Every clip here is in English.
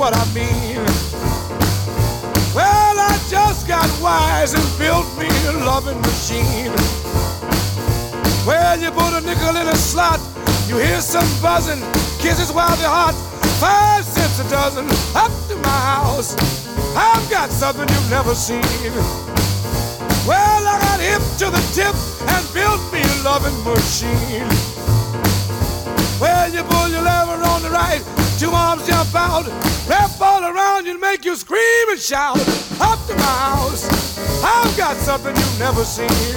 what I mean. Well, I just got wise and built me a loving machine. Well, you put a nickel in a slot, you hear some buzzing, kisses while they're hot, 5 cents a dozen, up to my house. I've got something you've never seen. Well, I got hip to the tip and built me a loving machine. Well, you pull your lever on the right, 2 arms jump out, wrap all around you and make you scream and shout. Up to my house, I've got something you've never seen.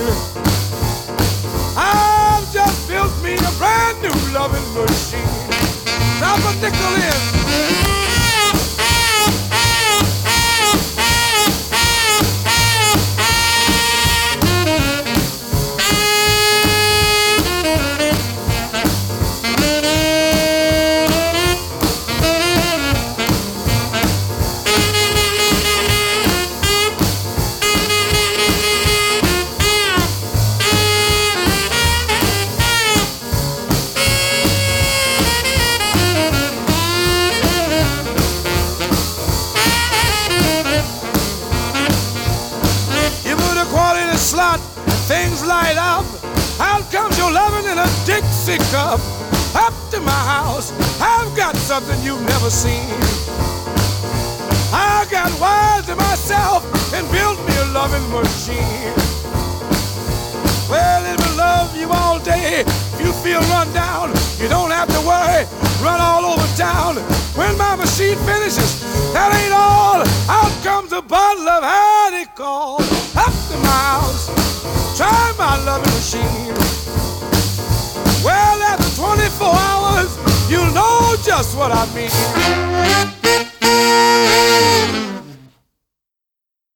I've just built me a brand new loving machine. Drop a nickel in. Slot, things light up. Out comes your loving in a Dixie cup. Up to my house, I've got something you've never seen. I got wise to myself and built me a loving machine. Well, it will love you all day. If you feel run down, you don't have to worry. Run all over town. When my machine finishes, that ain't all. Out comes a bottle of honeycomb. Up to my house, try my loving machine. Well, after 24 hours, you'll know just what I mean.